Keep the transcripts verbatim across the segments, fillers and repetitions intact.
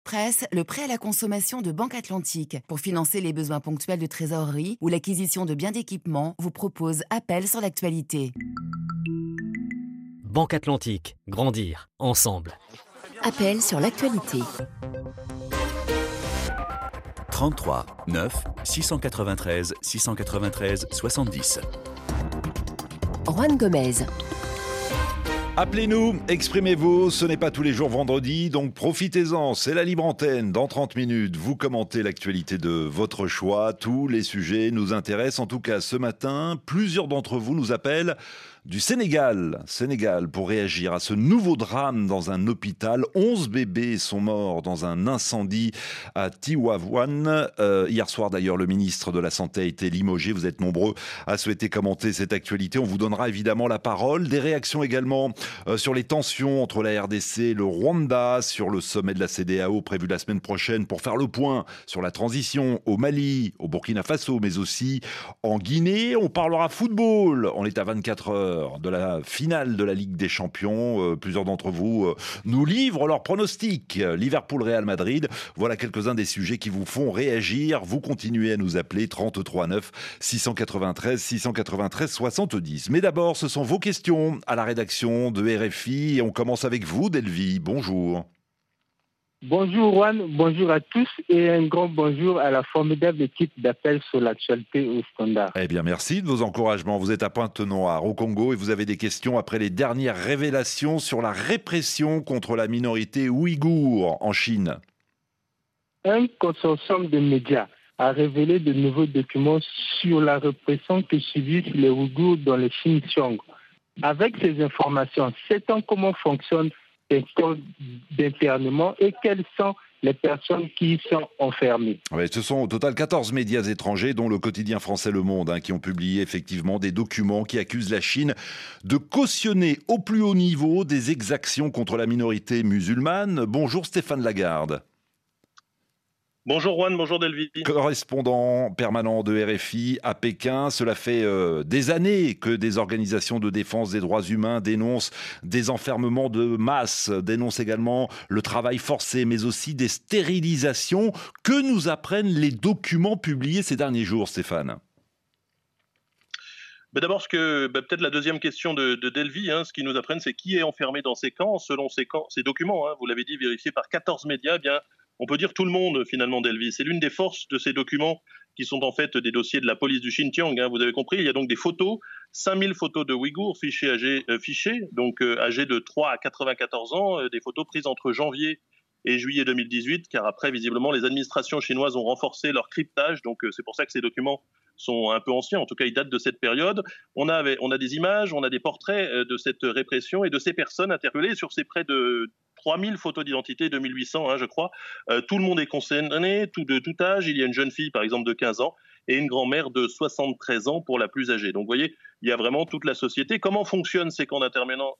Presse, le prêt à la consommation de Banque Atlantique pour financer les besoins ponctuels de trésorerie ou l'acquisition de biens d'équipement vous propose Appel sur l'actualité. Banque Atlantique, grandir ensemble. Appel sur l'actualité. trente-trois neuf six cent quatre-vingt-treize six cent quatre-vingt-treize soixante-dix. Juan Gomez. Appelez-nous, exprimez-vous, ce n'est pas tous les jours vendredi, donc profitez-en, c'est la libre antenne. Dans trente minutes, vous commentez l'actualité de votre choix, tous les sujets nous intéressent. En tout cas, ce matin, plusieurs d'entre vous nous appellent du Sénégal. Sénégal, pour réagir à ce nouveau drame dans un hôpital. onze bébés sont morts dans un incendie à Tivaouane. Euh, hier soir d'ailleurs, le ministre de la Santé a été limogé. Vous êtes nombreux à souhaiter commenter cette actualité. On vous donnera évidemment la parole. Des réactions également euh, sur les tensions entre la R D C et le Rwanda, sur le sommet de la C D A O prévu la semaine prochaine pour faire le point sur la transition au Mali, au Burkina Faso, mais aussi en Guinée. On parlera football. On est à vingt-quatre heures de la finale de la Ligue des Champions. Euh, plusieurs d'entre vous euh, nous livrent leurs pronostics. Liverpool-Real Madrid, voilà quelques-uns des sujets qui vous font réagir. Vous continuez à nous appeler trente-trois neuf six cent quatre-vingt-treize six cent quatre-vingt-treize soixante-dix. Mais d'abord, ce sont vos questions à la rédaction de R F I. Et on commence avec vous, Delvi. Bonjour. Bonjour Juan, bonjour à tous et un grand bonjour à la formidable équipe d'Appel sur l'actualité au standard. Eh bien, merci de vos encouragements. Vous êtes à Pointe-Noire, au Congo, et vous avez des questions après les dernières révélations sur la répression contre la minorité ouïghour en Chine. Un consortium de médias a révélé de nouveaux documents sur la répression que subissent les Ouïghours dans le Xinjiang. Avec ces informations, sait-on comment fonctionne des camps d'internement et quelles sont les personnes qui y sont enfermées. Ouais, ce sont au total quatorze médias étrangers, dont le quotidien français Le Monde, hein, qui ont publié effectivement des documents qui accusent la Chine de cautionner au plus haut niveau des exactions contre la minorité musulmane. Bonjour Stéphane Lagarde. Bonjour Juan, bonjour Delvi. Correspondant permanent de R F I à Pékin, cela fait euh, des années que des organisations de défense des droits humains dénoncent des enfermements de masse, dénoncent également le travail forcé, mais aussi des stérilisations. Que nous apprennent les documents publiés ces derniers jours, Stéphane ? Ben d'abord, ce que, ben peut-être la deuxième question de, de Delvi, hein, ce qu'ils nous apprennent, c'est qui est enfermé dans ces camps. Selon ces, camps, ces documents, hein, vous l'avez dit, vérifiés par quatorze médias, eh bien, on peut dire tout le monde, finalement, Delvi. C'est l'une des forces de ces documents qui sont en fait des dossiers de la police du Xinjiang. Hein, vous avez compris, il y a donc des photos, cinq mille photos de Ouïghours fichés âgés, euh, fichés, donc euh, âgés de trois à quatre-vingt-quatorze ans, euh, des photos prises entre janvier et juillet deux mille dix-huit, car après, visiblement, les administrations chinoises ont renforcé leur cryptage, donc euh, c'est pour ça que ces documents sont un peu anciens, en tout cas ils datent de cette période. On a, on a des images, on a des portraits de cette répression et de ces personnes interpellées sur ces près de trois mille photos d'identité, deux mille huit cents, hein, je crois. Euh, tout le monde est concerné, tout, de tout âge. Il y a une jeune fille, par exemple, de quinze ans et une grand-mère de soixante-treize ans pour la plus âgée. Donc, vous voyez, il y a vraiment toute la société. Comment fonctionnent ces camps d'internement ?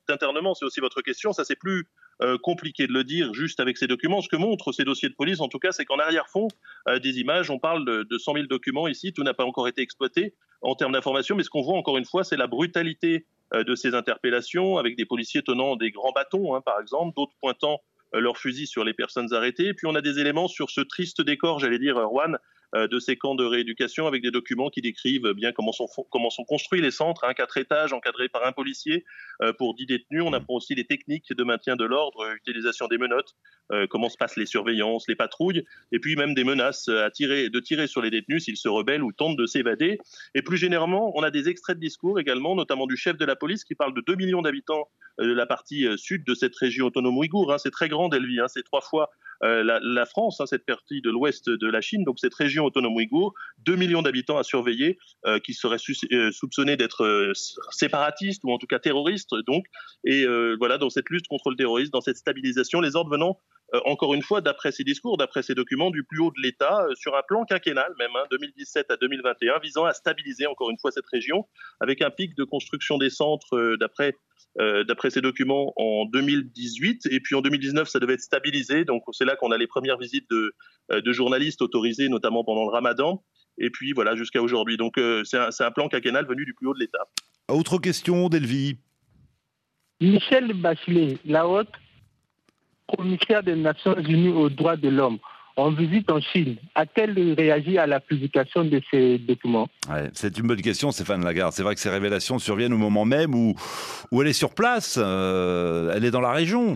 C'est aussi votre question. Ça, c'est plus euh, compliqué de le dire juste avec ces documents. Ce que montrent ces dossiers de police, en tout cas, c'est qu'en arrière-fond euh, des images, on parle de, de cent mille documents ici. Tout n'a pas encore été exploité en termes d'information. Mais ce qu'on voit, encore une fois, c'est la brutalité de ces interpellations, avec des policiers tenant des grands bâtons, hein, par exemple, d'autres pointant euh, leurs fusils sur les personnes arrêtées. Et puis on a des éléments sur ce triste décor, j'allais dire, Juan, euh, de ces camps de rééducation, avec des documents qui décrivent bien comment sont, comment sont construits les centres, hein, quatre étages encadrés par un policier euh, pour dix détenus. On apprend aussi les techniques de maintien de l'ordre, euh, utilisation des menottes, euh, comment se passent les surveillances, les patrouilles, et puis même des menaces à tirer, de tirer sur les détenus s'ils se rebellent ou tentent de s'évader. Et plus généralement, on a des extraits de discours également, notamment du chef de la police qui parle de deux millions d'habitants euh, de la partie euh, sud de cette région autonome ouïghour. Hein. C'est très grand, Delvi, hein. C'est trois fois euh, la, la France, hein, cette partie de l'ouest de la Chine, donc cette région autonome ouïghour, deux millions d'habitants à surveiller, euh, qui seraient su- euh, soupçonnés d'être euh, séparatistes ou en tout cas terroristes. Donc, et euh, voilà, dans cette lutte contre le terrorisme, dans cette stabilisation, les ordres venant Euh, encore une fois, d'après ces discours, d'après ces documents, du plus haut de l'État, euh, sur un plan quinquennal même, hein, deux mille dix-sept à deux mille vingt et un, visant à stabiliser encore une fois cette région, avec un pic de construction des centres, euh, d'après, euh, d'après ces documents, en deux mille dix-huit, et puis en deux mille dix-neuf, ça devait être stabilisé, donc c'est là qu'on a les premières visites de, euh, de journalistes autorisées, notamment pendant le Ramadan, et puis voilà, jusqu'à aujourd'hui. Donc euh, c'est, un, c'est un plan quinquennal venu du plus haut de l'État. Autre question, Delvi. Michel Bachelet, la haute commissaire des Nations Unies aux droits de l'homme en visite en Chine, a-t-elle réagi à la publication de ces documents? Ouais, c'est une bonne question, Stéphane Lagarde. C'est vrai que ces révélations surviennent au moment même où, où elle est sur place, euh, elle est dans la région.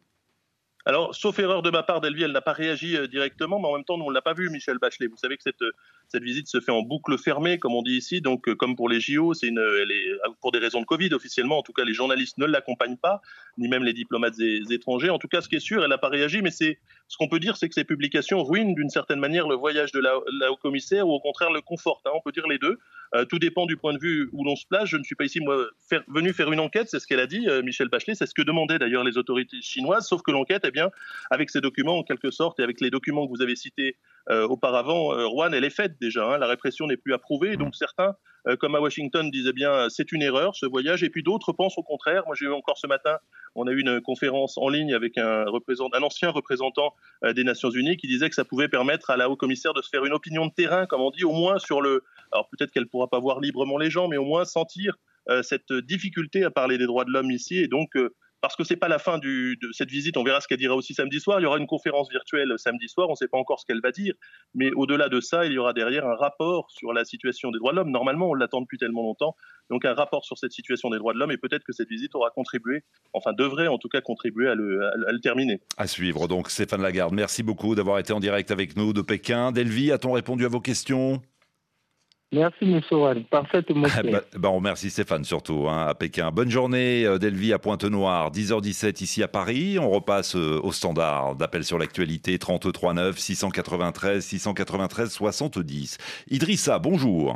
Alors, sauf erreur de ma part, Delvi, elle n'a pas réagi euh, directement, mais en même temps, nous, on ne l'a pas vu, Michel Bachelet. Vous savez que cette, cette visite se fait en boucle fermée, comme on dit ici. Donc, euh, comme pour les J O, c'est une, elle est, pour des raisons de Covid, officiellement, en tout cas, les journalistes ne l'accompagnent pas, ni même les diplomates é- étrangers. En tout cas, ce qui est sûr, elle n'a pas réagi, mais c'est, ce qu'on peut dire, c'est que ces publications ruinent d'une certaine manière le voyage de la, la haut-commissaire, ou au contraire le confortent. Hein, on peut dire les deux. Euh, tout dépend du point de vue où l'on se place. Je ne suis pas ici, moi, faire, venu faire une enquête, c'est ce qu'elle a dit, euh, Michel Bachelet, c'est ce que demandaient d'ailleurs les autorités chinoises, sauf que l'enquête, eh bien, avec ces documents, en quelque sorte, et avec les documents que vous avez cités euh, auparavant, euh, Rouen, elle est faite déjà. Hein, la répression n'est plus approuvée. Donc certains, euh, comme à Washington, disaient bien c'est une erreur ce voyage. Et puis d'autres pensent au contraire. Moi, j'ai eu encore ce matin, on a eu une conférence en ligne avec un, représentant, un ancien représentant euh, des Nations Unies qui disait que ça pouvait permettre à la haut-commissaire de se faire une opinion de terrain, comme on dit, au moins sur le. Alors peut-être qu'elle ne pourra pas voir librement les gens, mais au moins sentir euh, cette difficulté à parler des droits de l'homme ici. Et donc. Euh, Parce que ce n'est pas la fin du, de cette visite, on verra ce qu'elle dira aussi samedi soir. Il y aura une conférence virtuelle samedi soir, on ne sait pas encore ce qu'elle va dire. Mais au-delà de ça, il y aura derrière un rapport sur la situation des droits de l'homme. Normalement, on l'attend depuis tellement longtemps. Donc un rapport sur cette situation des droits de l'homme. Et peut-être que cette visite aura contribué, enfin devrait en tout cas contribuer à le, à, à le terminer. À suivre donc, Stéphane Lagarde. Merci beaucoup d'avoir été en direct avec nous de Pékin. Delvi, a-t-on répondu à vos questions ? Merci, M. Rouen. Parfaitement clair. bah, bah, on remercie Stéphane surtout hein, à Pékin. Bonne journée, Delvi à Pointe-Noire, dix heures dix-sept ici à Paris. On repasse euh, au standard d'appel sur l'actualité trente-trois neuf six cent quatre-vingt-treize six cent quatre-vingt-treize soixante-dix. Idrissa, bonjour.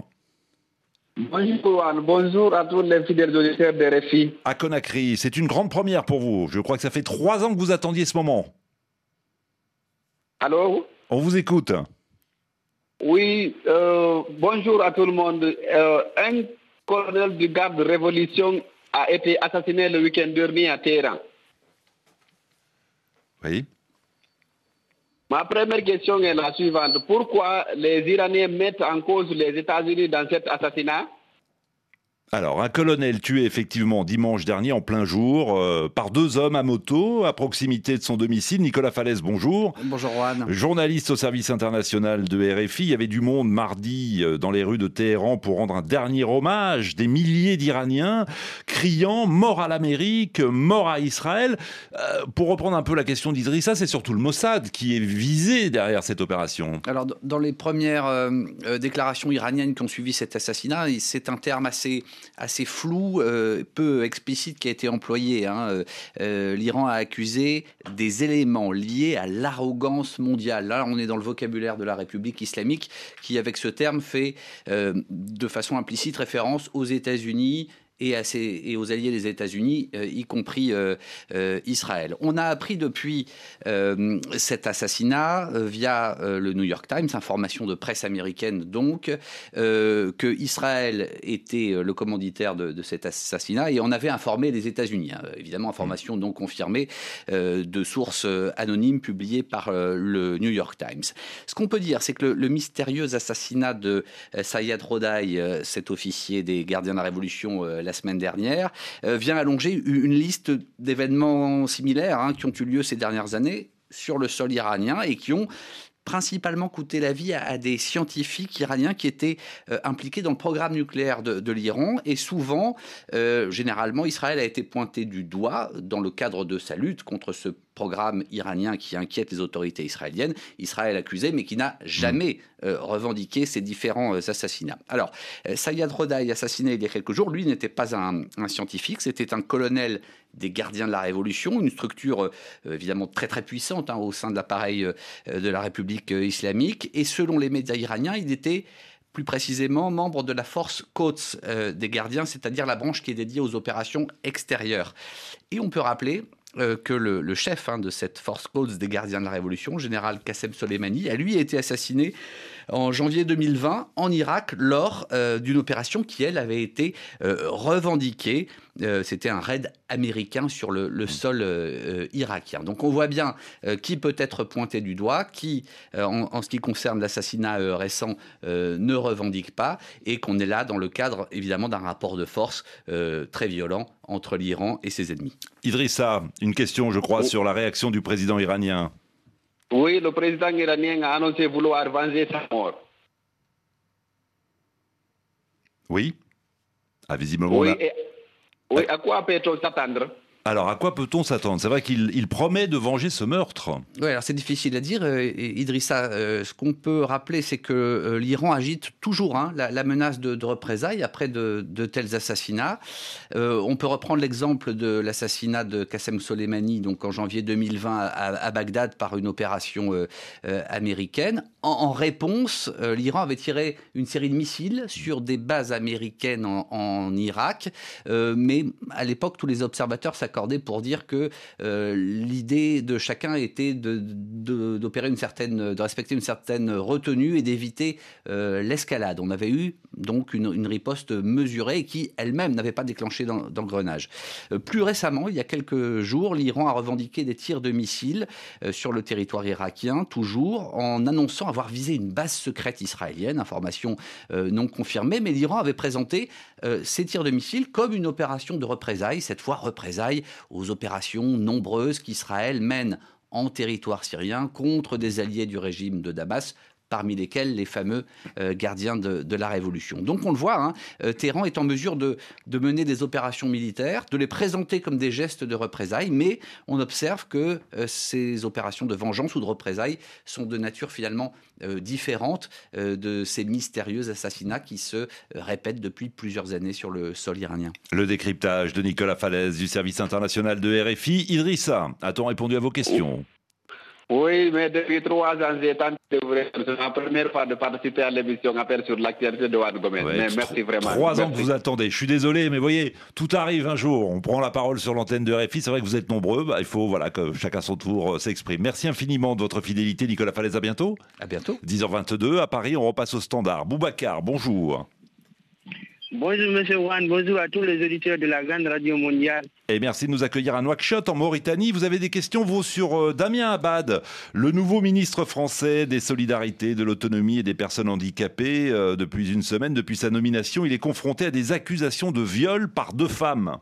Bonjour Rouen, bonjour à tous les fidèles auditeurs de R F I. À Conakry, c'est une grande première pour vous. Je crois que ça fait trois ans que vous attendiez ce moment. Allô ? On vous écoute. Oui, euh, bonjour à tout le monde. Euh, un colonel du garde de révolution a été assassiné le week-end dernier à Téhéran. Oui. Ma première question est la suivante. Pourquoi les Iraniens mettent en cause les États-Unis dans cet assassinat ? Alors, un colonel tué effectivement dimanche dernier en plein jour euh, par deux hommes à moto à proximité de son domicile. Nicolas Falaise, bonjour. Bonjour Juan. Journaliste au service international de R F I. Il y avait du monde mardi euh, dans les rues de Téhéran pour rendre un dernier hommage. Des milliers d'Iraniens criant « Mort à l'Amérique, mort à Israël ». Euh, pour reprendre un peu la question d'Idrissa, c'est surtout le Mossad qui est visé derrière cette opération. Alors, dans les premières euh, euh, déclarations iraniennes qui ont suivi cet assassinat, c'est un terme assez... assez flou, euh, peu explicite qui a été employé. Hein. Euh, L'Iran a accusé des éléments liés à l'arrogance mondiale. Là, on est dans le vocabulaire de la République islamique qui, avec ce terme, fait euh, de façon implicite référence aux États-Unis et, à ses, et aux alliés des États-Unis, euh, y compris euh, euh, Israël. On a appris depuis euh, cet assassinat euh, via euh, le New York Times, information de presse américaine donc, euh, que Israël était le commanditaire de, de cet assassinat et on avait informé les États-Unis. Hein, évidemment, information non confirmée euh, de sources anonymes publiées par euh, le New York Times. Ce qu'on peut dire, c'est que le, le mystérieux assassinat de euh, Sayed Rodaï, euh, cet officier des gardiens de la Révolution, euh, la semaine dernière, euh, vient allonger une liste d'événements similaires hein, qui ont eu lieu ces dernières années sur le sol iranien et qui ont principalement coûté la vie à, à des scientifiques iraniens qui étaient euh, impliqués dans le programme nucléaire de, de l'Iran. Et souvent, euh, généralement, Israël a été pointé du doigt dans le cadre de sa lutte contre ce programme iranien qui inquiète les autorités israéliennes. Israël accusé, mais qui n'a jamais euh, revendiqué ces différents euh, assassinats. Alors, euh, Sayed Rodaï, assassiné il y a quelques jours, lui n'était pas un, un scientifique, c'était un colonel des gardiens de la Révolution, une structure euh, évidemment très très puissante hein, au sein de l'appareil euh, de la République euh, islamique. Et selon les médias iraniens, il était plus précisément membre de la force Quds euh, des gardiens, c'est-à-dire la branche qui est dédiée aux opérations extérieures. Et on peut rappeler euh, que le, le chef hein, de cette force Quds des gardiens de la Révolution, général Qassem Soleimani, a lui été assassiné en janvier deux mille vingt en Irak lors euh, d'une opération qui, elle, avait été euh, revendiquée. Euh, c'était un raid américain sur le, le sol euh, irakien. Donc on voit bien euh, qui peut être pointé du doigt, qui, euh, en, en ce qui concerne l'assassinat euh, récent, euh, ne revendique pas, et qu'on est là dans le cadre, évidemment, d'un rapport de force euh, très violent entre l'Iran et ses ennemis. Idrissa, une question, je crois, sur la réaction du président iranien. Oui, le président iranien a annoncé vouloir venger sa mort. Oui. Ah, visiblement. Oui, là... et... oui, à quoi peut-on s'attendre ? Alors, à quoi peut-on s'attendre ? C'est vrai qu'il il promet de venger ce meurtre. Oui, alors c'est difficile à dire, euh, Idrissa. Euh, ce qu'on peut rappeler, c'est que euh, l'Iran agite toujours hein, la, la menace de, de représailles après de, de tels assassinats. Euh, on peut reprendre l'exemple de l'assassinat de Qassem Soleimani, donc en janvier deux mille vingt à, à Bagdad par une opération euh, euh, américaine. En, en réponse, euh, l'Iran avait tiré une série de missiles sur des bases américaines en, en Irak, euh, mais à l'époque, tous les observateurs s'accordaient pour dire que euh, l'idée de chacun était de, de, d'opérer une certaine, de respecter une certaine retenue et d'éviter euh, l'escalade. On avait eu donc une, une riposte mesurée qui elle-même n'avait pas déclenché dans, d'engrenage. Euh, plus récemment, il y a quelques jours, l'Iran a revendiqué des tirs de missiles euh, sur le territoire irakien, toujours en annonçant avoir visé une base secrète israélienne, information euh, non confirmée, mais l'Iran avait présenté euh, ces tirs de missiles comme une opération de représailles, cette fois représailles aux opérations nombreuses qu'Israël mène en territoire syrien contre des alliés du régime de Damas, parmi lesquels les fameux euh, gardiens de, de la Révolution. Donc on le voit, hein, euh, Téhéran est en mesure de, de mener des opérations militaires, de les présenter comme des gestes de représailles, mais on observe que euh, ces opérations de vengeance ou de représailles sont de nature finalement euh, différente euh, de ces mystérieux assassinats qui se euh, répètent depuis plusieurs années sur le sol iranien. Le décryptage de Nicolas Falaise du service international de R F I. Idrissa, a-t-on répondu à vos questions ? Oui, mais depuis trois ans, j'ai tenté de vous répondre. C'est la première fois de participer à l'émission Appel sur l'actualité de Juan Gomez. Ouais, mais tro- merci vraiment. Trois ans merci. que vous attendez. Je suis désolé, mais voyez, tout arrive un jour. On prend la parole sur l'antenne de R F I. C'est vrai que vous êtes nombreux. Bah, il faut voilà, que chacun son tour euh, s'exprime. Merci infiniment de votre fidélité, Nicolas Falaise. À bientôt. À bientôt. dix heures vingt-deux, à Paris, on repasse au standard. Boubacar, bonjour. Bonjour Monsieur Juan, bonjour à tous les auditeurs de la grande radio mondiale. Et merci de nous accueillir à Nouakchott, en Mauritanie. Vous avez des questions, vous, sur euh, Damien Abad, le nouveau ministre français des Solidarités, de l'Autonomie et des personnes handicapées. Euh, depuis une semaine, depuis sa nomination, il est confronté à des accusations de viol par deux femmes.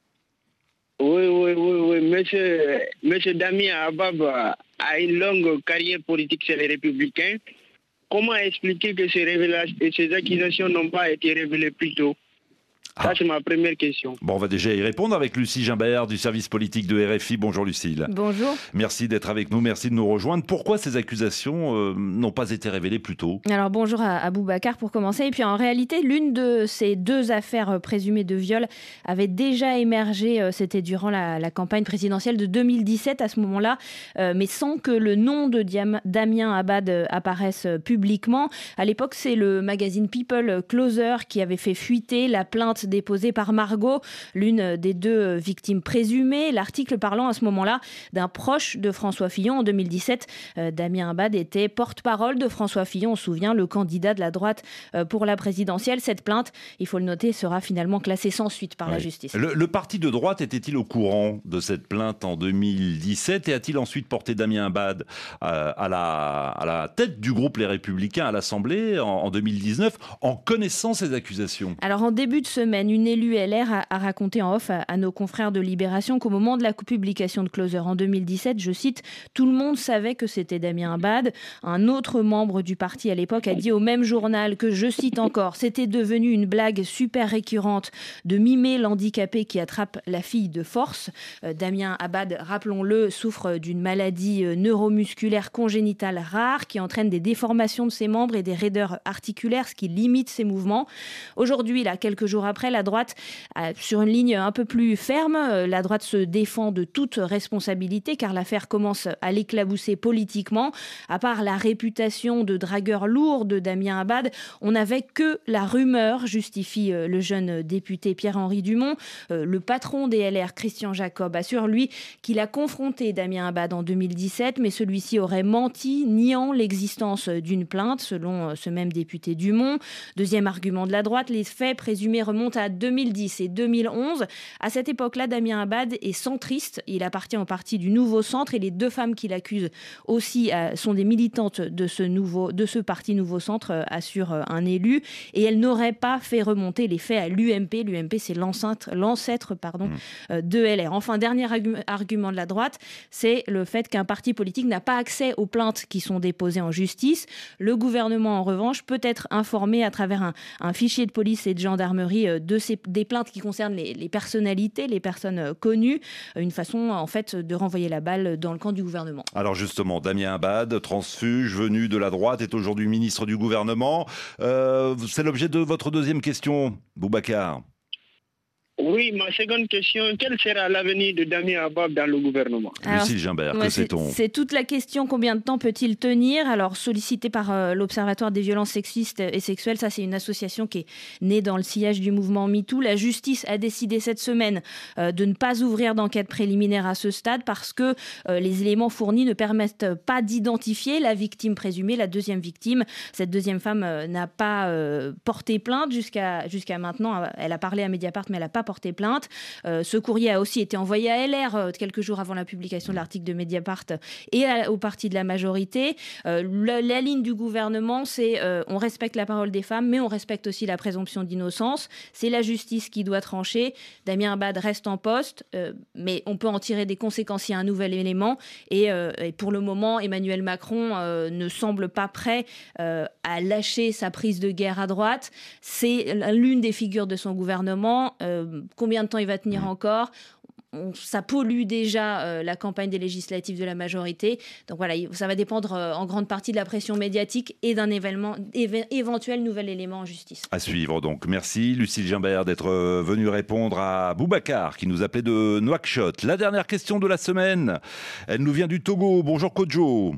Oui, oui, oui, oui. Monsieur, Monsieur Damien Abad a une longue carrière politique chez les Républicains. Comment expliquer que ces, révélations, ces accusations n'ont pas été révélées plus tôt ? Ça, Ah. c'est ma première question. Bon, on va déjà y répondre avec Lucie Gimbert du service politique de R F I. Bonjour Lucille. Bonjour. Merci d'être avec nous, merci de nous rejoindre. Pourquoi ces accusations euh, n'ont pas été révélées plus tôt ? Alors bonjour à, à Boubacar pour commencer. Et puis en réalité, l'une de ces deux affaires présumées de viol avait déjà émergé, c'était durant la, la campagne présidentielle de deux mille dix-sept à ce moment-là, euh, mais sans que le nom de Diam- Damien Abad apparaisse publiquement. À l'époque, c'est le magazine People Closer qui avait fait fuiter la plainte déposée par Margot, l'une des deux victimes présumées. L'article parlant à ce moment-là d'un proche de François Fillon en deux mille dix-sept. Euh, Damien Abad était porte-parole de François Fillon, on se souvient, le candidat de la droite euh, pour la présidentielle. Cette plainte, il faut le noter, sera finalement classée sans suite par Oui. la justice. Le, le parti de droite était-il au courant de cette plainte en deux mille dix-sept et a-t-il ensuite porté Damien Abad euh, à, la, à la tête du groupe Les Républicains à l'Assemblée en, en deux mille dix-neuf en connaissant ces accusations ? Alors en début de semaine, une élue L R a, a raconté en off à, à nos confrères de Libération qu'au moment de la publication de Closer en deux mille dix-sept, je cite, « Tout le monde savait que c'était Damien Abad ». Un autre membre du parti à l'époque a dit au même journal que, je cite encore, « C'était devenu une blague super récurrente de mimer l'handicapé qui attrape la fille de force ». Euh, Damien Abad, rappelons-le, souffre d'une maladie euh, neuromusculaire congénitale rare qui entraîne des déformations de ses membres et des raideurs articulaires, ce qui limite ses mouvements. Aujourd'hui, là, quelques jours après, la droite, euh, sur une ligne un peu plus ferme, euh, la droite se défend de toute responsabilité car l'affaire commence à l'éclabousser politiquement. À part la réputation de dragueur lourd de Damien Abad, on n'avait que la rumeur, justifie euh, le jeune député Pierre-Henri Dumont. Euh, le patron des L R, Christian Jacob, assure lui qu'il a confronté Damien Abad en deux mille dix-sept, mais celui-ci aurait menti, niant l'existence d'une plainte, selon euh, ce même député Dumont. Deuxième argument de la droite, les faits présumés remontent remonte à deux mille dix et deux mille onze. À cette époque-là, Damien Abad est centriste. Il appartient au parti du Nouveau Centre et les deux femmes qui l'accusent aussi euh, sont des militantes de ce, nouveau, de ce parti Nouveau Centre, euh, assure euh, un élu. Et elles n'auraient pas fait remonter les faits à l'U M P. L'U M P, c'est l'ancêtre, l'ancêtre pardon, mmh. euh, de L R. Enfin, dernier argu- argument de la droite, c'est le fait qu'un parti politique n'a pas accès aux plaintes qui sont déposées en justice. Le gouvernement, en revanche, peut être informé à travers un, un fichier de police et de gendarmerie de ces, des plaintes qui concernent les, les personnalités, les personnes connues. Une façon, en fait, de renvoyer la balle dans le camp du gouvernement. Alors justement, Damien Abad, transfuge, venu de la droite, est aujourd'hui ministre du gouvernement. Euh, c'est l'objet de votre deuxième question, Boubacar. Oui, ma seconde question, quel sera l'avenir de Damien Abad dans le gouvernement? Lucille Gimbert, ouais, que sait-on? C'est toute la question, combien de temps peut-il tenir? Alors, sollicité par euh, l'Observatoire des violences sexistes et sexuelles, ça c'est une association qui est née dans le sillage du mouvement MeToo. La justice a décidé cette semaine euh, de ne pas ouvrir d'enquête préliminaire à ce stade parce que euh, les éléments fournis ne permettent pas d'identifier la victime présumée, la deuxième victime. Cette deuxième femme euh, n'a pas euh, porté plainte jusqu'à, jusqu'à maintenant. Elle a parlé à Mediapart, mais elle n'a pas porté plainte. Euh, ce courrier a aussi été envoyé à L R euh, quelques jours avant la publication de l'article de Mediapart et à, au parti de la majorité. Euh, la, la ligne du gouvernement, c'est euh, on respecte la parole des femmes, mais on respecte aussi la présomption d'innocence. C'est la justice qui doit trancher. Damien Abad reste en poste, euh, mais on peut en tirer des conséquences s'il y a un nouvel élément. Et, euh, et pour le moment, Emmanuel Macron euh, ne semble pas prêt euh, à lâcher sa prise de guerre à droite. C'est l'une des figures de son gouvernement. Euh, combien de temps il va tenir encore? On, ça pollue déjà euh, la campagne des législatives de la majorité. Donc voilà, ça va dépendre euh, en grande partie de la pression médiatique et d'un événement, éve, éventuel nouvel élément en justice. À suivre donc. Merci Lucille Gimbert d'être euh, venue répondre à Boubacar qui nous appelait de Nouakchott. La dernière question de la semaine, elle nous vient du Togo. Bonjour Kodjo.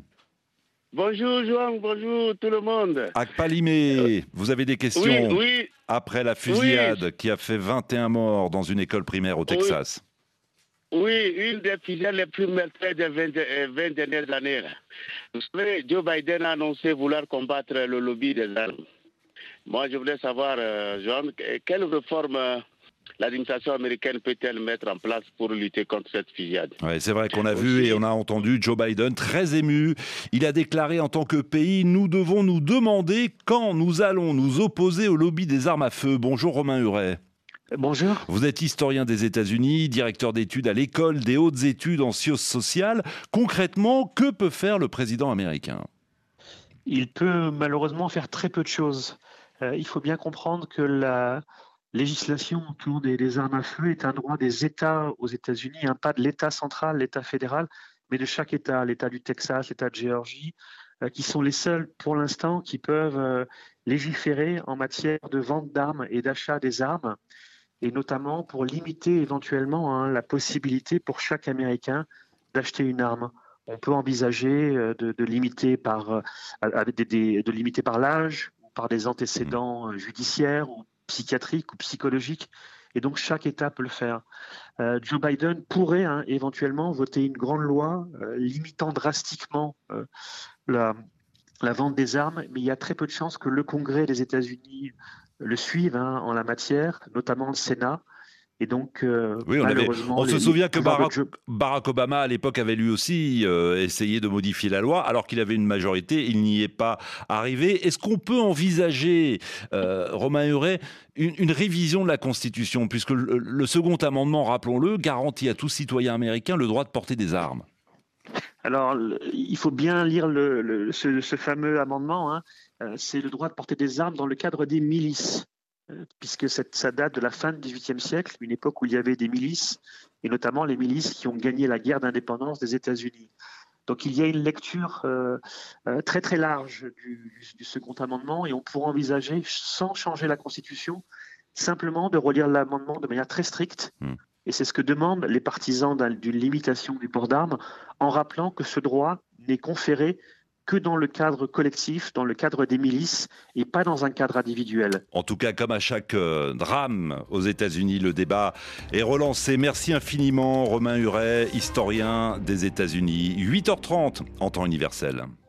Bonjour Joan, bonjour tout le monde. Akpalimé, vous avez des questions? Oui, oui. Après la fusillade oui. qui a fait vingt et un morts dans une école primaire au Texas. Oui, oui, une des fusillades les plus meurtrières des vingt dernières années. Vous savez, Joe Biden a annoncé vouloir combattre le lobby des armes. Moi, je voulais savoir, euh, Joan, quelle réforme euh, l'administration américaine peut-elle mettre en place pour lutter contre cette fusillade? Ouais, c'est vrai qu'on a vu et on a entendu Joe Biden très ému. Il a déclaré en tant que pays, nous devons nous demander quand nous allons nous opposer au lobby des armes à feu. Bonjour Romain Huret. Bonjour. Vous êtes historien des États-Unis, directeur d'études à l'école des hautes études en sciences sociales. Concrètement, que peut faire le président américain? Il peut malheureusement faire très peu de choses. Euh, il faut bien comprendre que la législation autour des, des armes à feu est un droit des États aux États-Unis, hein, pas de l'État central, l'État fédéral, mais de chaque État, l'État du Texas, l'État de Géorgie, euh, qui sont les seuls pour l'instant qui peuvent euh, légiférer en matière de vente d'armes et d'achat des armes, et notamment pour limiter éventuellement hein, la possibilité pour chaque Américain d'acheter une arme. On peut envisager euh, de, de limiter par, euh, avec des, des, de limiter par l'âge, ou par des antécédents euh, judiciaires ou psychiatrique ou psychologique, et donc chaque État peut le faire. Euh, Joe Biden pourrait hein, éventuellement voter une grande loi euh, limitant drastiquement euh, la, la vente des armes, mais il y a très peu de chances que le Congrès des États-Unis le suive hein, en la matière, notamment le Sénat. Et donc, euh, oui, on, malheureusement, avait, on les, se souvient que Barack, jeu... Barack Obama, à l'époque, avait lui aussi euh, essayé de modifier la loi, alors qu'il avait une majorité, il n'y est pas arrivé. Est-ce qu'on peut envisager, euh, Romain Huret, une, une révision de la Constitution, puisque le, le second amendement, rappelons-le, garantit à tout citoyen américain le droit de porter des armes? Alors, il faut bien lire le, le, ce, ce fameux amendement, hein. euh, c'est le droit de porter des armes dans le cadre des milices. Puisque cette, ça date de la fin du dix-huitième siècle, une époque où il y avait des milices, et notamment les milices qui ont gagné la guerre d'indépendance des États-Unis. Donc il y a une lecture euh, euh, très très large du, du second amendement, et on pourrait envisager, sans changer la Constitution, simplement de relire l'amendement de manière très stricte, mmh. et c'est ce que demandent les partisans d'une limitation du port d'armes, en rappelant que ce droit n'est conféré que dans le cadre collectif, dans le cadre des milices, et pas dans un cadre individuel. En tout cas, comme à chaque euh, drame aux États-Unis, le débat est relancé. Merci infiniment, Romain Huret, historien des États-Unis. huit heures trente en temps universel.